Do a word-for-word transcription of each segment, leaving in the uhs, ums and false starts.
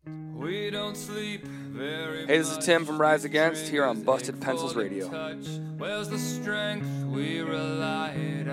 We don't sleep very Hey, this is Tim from Rise Against here on Busted Pencils Radio. Where's the strength we relied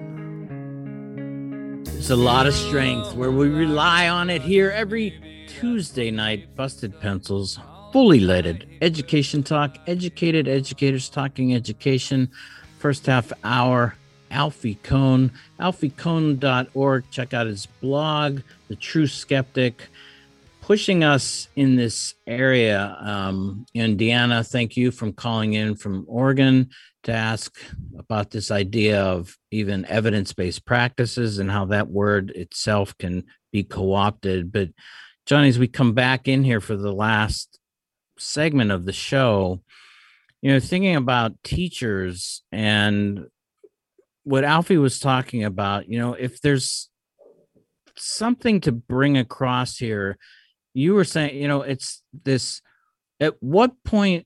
on? There's a lot of strength where we rely on it here every Tuesday night. Busted Pencils, fully leaded education talk, educated educators talking education. First half hour, Alfie Kohn, alfie kohn dot org. Check out his blog, The True Skeptic, pushing us in this area. Um, and Deanna, thank you for calling in from Oregon to ask about this idea of even evidence-based practices and how that word itself can be co-opted. But Johnny, as we come back in here for the last segment of the show, you know, thinking about teachers and what Alfie was talking about, you know, if there's something to bring across here, you were saying, you know, it's this, at what point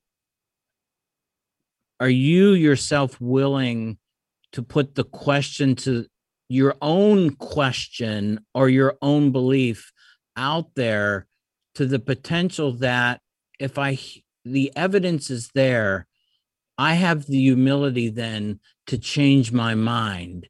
are you yourself willing to put the question to your own question or your own belief out there to the potential that if I, the evidence is there, I have the humility then to change my mind,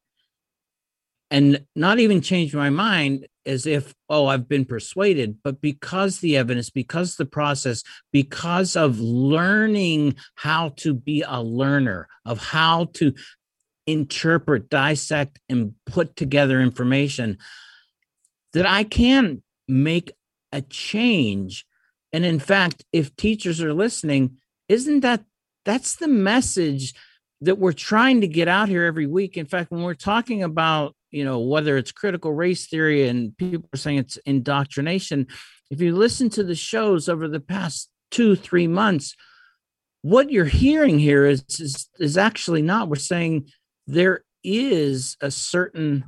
and not even change my mind as if, oh, I've been persuaded, but because the evidence, because the process, because of learning how to be a learner, of how to interpret, dissect, and put together information, that I can make a change. And in fact, if teachers are listening, isn't that, that's the message that we're trying to get out here every week. In fact, when we're talking about, you know, whether it's critical race theory and people are saying it's indoctrination, if you listen to the shows over the past two, three months, what you're hearing here is, is, is actually not. We're saying there is a certain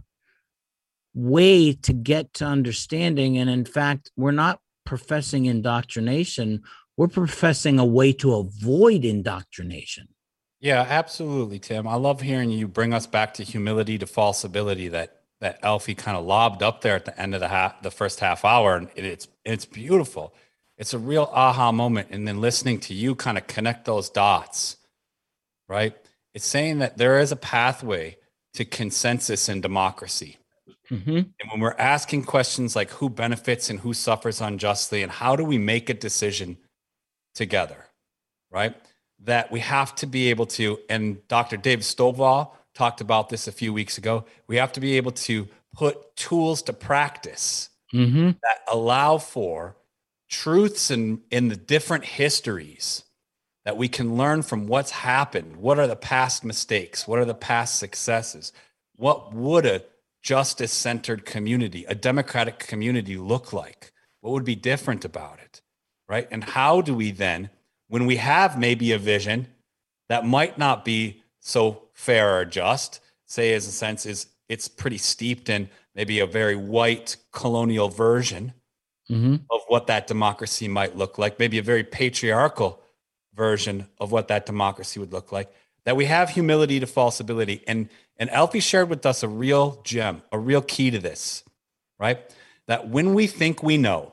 way to get to understanding. And in fact, we're not professing indoctrination. We're professing a way to avoid indoctrination. Yeah, absolutely, Tim. I love hearing you bring us back to humility to falsibility that that Alfie kind of lobbed up there at the end of the half, the first half hour, and it, it's it's beautiful. It's a real aha moment, and then listening to you kind of connect those dots, right? It's saying that there is a pathway to consensus in democracy. Mm-hmm. And when we're asking questions like who benefits and who suffers unjustly, and how do we make a decision together, right? That we have to be able to, and Doctor Dave Stovall talked about this a few weeks ago, we have to be able to put tools to practice mm-hmm. that allow for truths in, in the different histories that we can learn from what's happened. What are the past mistakes? What are the past successes? What would a justice-centered community, a democratic community look like? What would be different about it, right? And how do we then, when we have maybe a vision that might not be so fair or just, say as a sense is it's pretty steeped in maybe a very white colonial version mm-hmm. of what that democracy might look like, maybe a very patriarchal version of what that democracy would look like, that we have humility to falsibility. And, and Alfie shared with us a real gem, a real key to this, right? That when we think we know,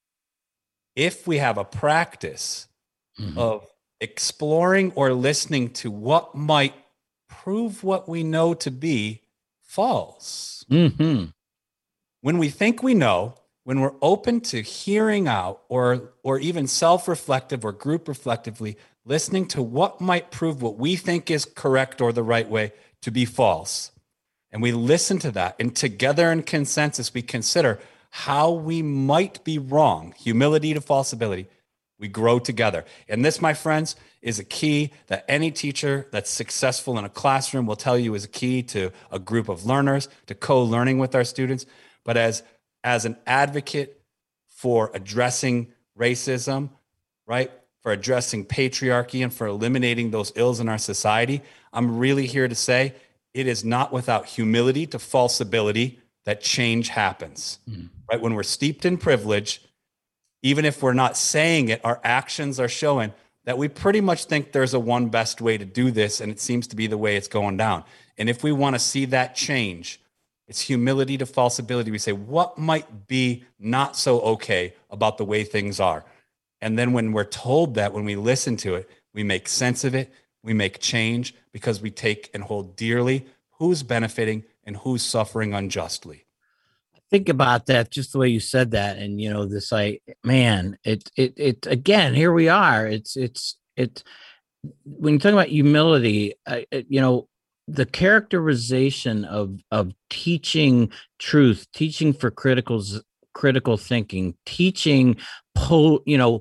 if we have a practice mm-hmm. of exploring or listening to what might prove what we know to be false. Mm-hmm. When we think we know, when we're open to hearing out or, or even self-reflective or group reflectively listening to what might prove what we think is correct or the right way to be false, and we listen to that, and together in consensus, we consider how we might be wrong, humility to falsibility, we grow together. And this, my friends, is a key that any teacher that's successful in a classroom will tell you is a key to a group of learners, to co-learning with our students. But as, as an advocate for addressing racism, right, for addressing patriarchy and for eliminating those ills in our society, I'm really here to say it is not without humility to falsibility that change happens, mm. right? When we're steeped in privilege, even if we're not saying it, our actions are showing that we pretty much think there's a one best way to do this, and it seems to be the way it's going down. And if we want to see that change, It's humility to falsibility. We say, what might be not so okay about the way things are? And then when we're told that, when we listen to it, we make sense of it, we make change because we take and hold dearly who's benefiting and who's suffering unjustly. Think about that, just the way you said that. And, you know, this, I, man, it, it, it, again, here we are. It's, it's, it, when you talk about humility, I, it, you know, the characterization of, of teaching truth, teaching for critical, critical thinking, teaching, po, you know,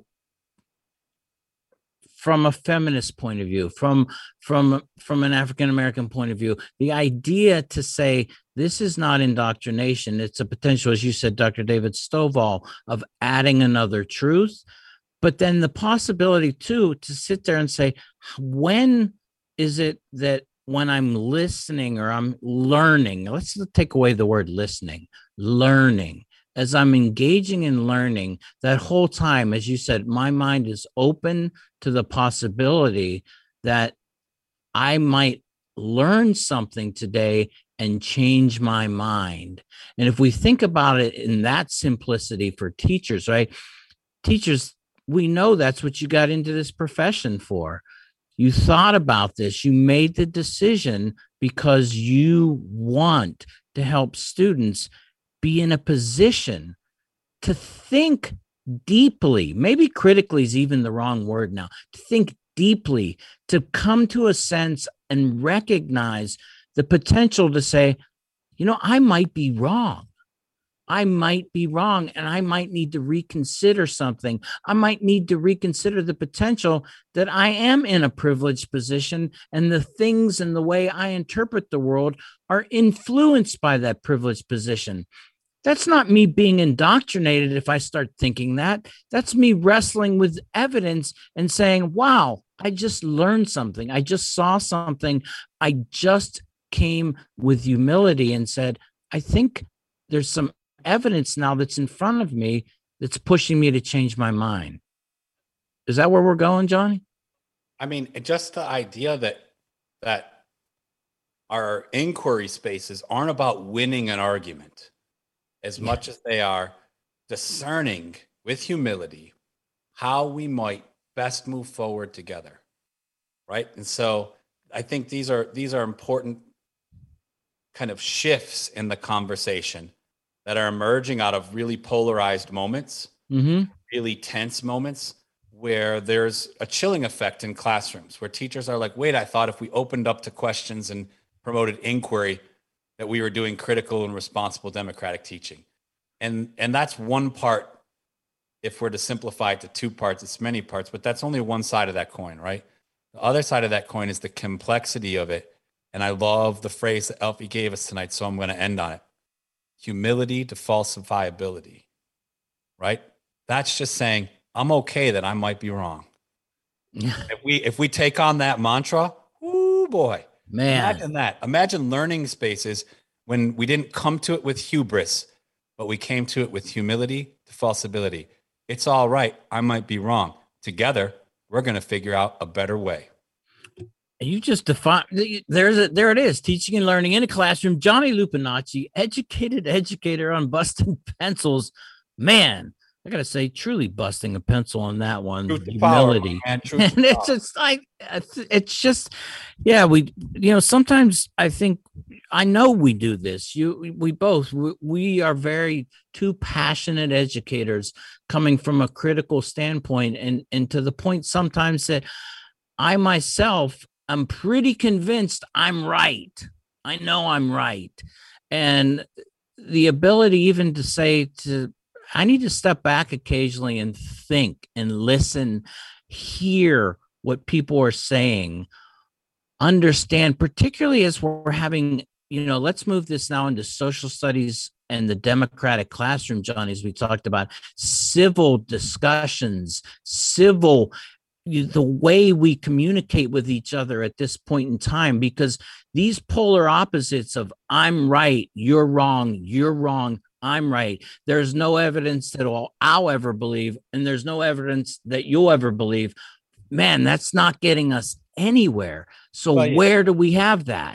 from a feminist point of view, from, from, from an African-American point of view, the idea to say, this is not indoctrination. It's a potential, as you said, Doctor David Stovall, of adding another truth. But then the possibility too, to sit there and say, when is it that when I'm listening or I'm learning, let's take away the word listening, learning, as I'm engaging in learning, that whole time, as you said, my mind is open to the possibility that I might learn something today and change my mind. And if we think about it in that simplicity for teachers, right? Teachers, we know that's what you got into this profession for. You thought about this, you made the decision because you want to help students be in a position to think deeply. Maybe critically is even the wrong word now. To think deeply, to come to a sense and recognize the potential to say, you know, I might be wrong. I might be wrong and I might need to reconsider something. I might need to reconsider the potential that I am in a privileged position and the things and the way I interpret the world are influenced by that privileged position. That's not me being indoctrinated if I start thinking that. That's me wrestling with evidence and saying, wow, I just learned something. I just saw something. I just came with humility and said, I think there's some evidence now that's in front of me that's pushing me to change my mind. Is that where we're going, Johnny? I mean, just the idea that that our inquiry spaces aren't about winning an argument as yeah. much as they are discerning with humility how we might best move forward together, right? And so I think these are these are important kind of shifts in the conversation that are emerging out of really polarized moments, mm-hmm. really tense moments, where there's a chilling effect in classrooms, where teachers are like, wait, I thought if we opened up to questions and promoted inquiry, that we were doing critical and responsible democratic teaching. And, and that's one part. If we're to simplify it to two parts, it's many parts, but that's only one side of that coin, right? The other side of that coin is the complexity of it. And I love the phrase that Elfie gave us tonight, so I'm going to end on it. Humility to falsifiability, right? That's just saying, I'm okay that I might be wrong. Yeah. If we if we take on that mantra, oh boy, man, imagine that. Imagine learning spaces when we didn't come to it with hubris, but we came to it with humility to falsibility. It's all right. I might be wrong. Together, we're going to figure out a better way. You just define, there's a, there it is, teaching and learning in a classroom. Johnny Lupinacci, educated educator on busting pencils. Man, I got to say, truly busting a pencil on that one. Truth humility. Power, and it's just like, it's just, yeah, we, you know, sometimes I think, I know we do this. You, we both, we, we are very two passionate educators coming from a critical standpoint, and, and to the point sometimes that I myself, I'm pretty convinced I'm right. I know I'm right. And the ability even to say to, I need to step back occasionally and think and listen, hear what people are saying, understand, particularly as we're having, you know, let's move this now into social studies and the democratic classroom, Johnny, as we talked about, civil discussions, civil the way we communicate with each other at this point in time, because these polar opposites of I'm right, you're wrong, you're wrong, I'm right. There's no evidence that I'll, I'll ever believe, and there's no evidence that you'll ever believe. Man, that's not getting us anywhere. So well, yeah. where do we have that?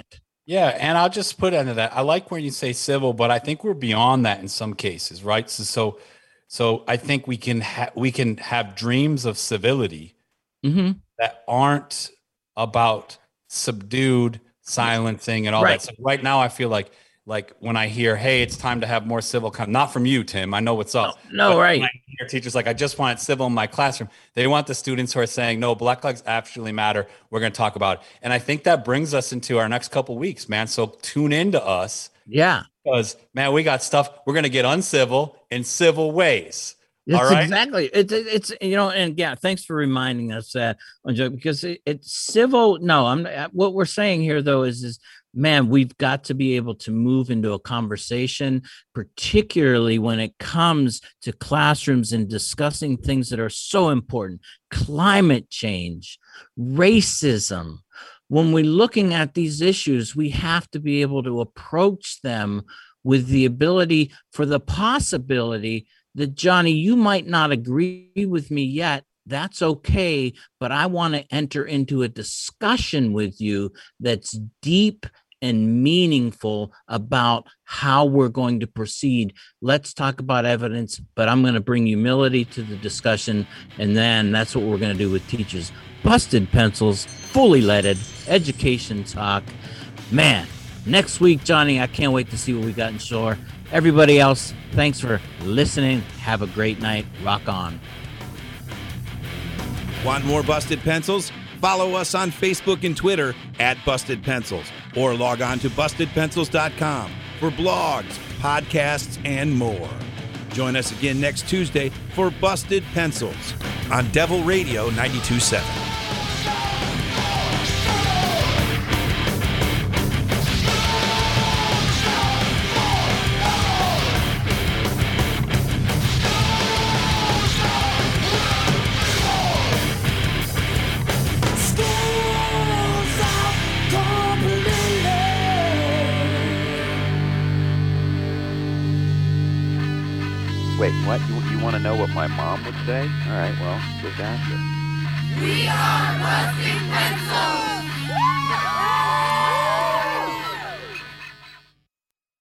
Yeah, and I'll just put into that. I like when you say civil, but I think we're beyond that in some cases, right? So, so, so I think we can ha- we can have dreams of civility Mm-hmm. that aren't about subdued silencing and all Right. that. So right now, I feel like like when I hear, "Hey, it's time to have more civil," con-, not from you, Tim. I know what's up. No, But right. when I hear teachers like, "I just want civil in my classroom." They want the students who are saying, "No, Black lives actually matter. We're going to talk about it." And I think that brings us into our next couple weeks, man. So tune into us. Yeah. Because, man, we got stuff. We're going to get uncivil in civil ways. It's All right? exactly. It's it's you know, and yeah, thanks for reminding us that, because it, it's civil. No, I'm what we're saying here though is is man, we've got to be able to move into a conversation, particularly when it comes to classrooms and discussing things that are so important: climate change, racism. When we're looking at these issues, we have to be able to approach them with the ability for the possibility that, Johnny, you might not agree with me yet. That's okay. But I want to enter into a discussion with you that's deep and meaningful about how we're going to proceed. Let's talk about evidence, but I'm going to bring humility to the discussion. And then that's what we're going to do with teachers. Busted Pencils, fully leaded, education talk. Man, next week, Johnny, I can't wait to see what we got in store. Everybody else, thanks for listening. Have a great night. Rock on. Want more Busted Pencils? Follow us on Facebook and Twitter at Busted Pencils, or log on to busted pencils dot com for blogs, podcasts, and more. Join us again next Tuesday for Busted Pencils on Devil Radio ninety-two point seven. Wait, what? You, you want to know what my mom would say? All right, well, just ask her. We are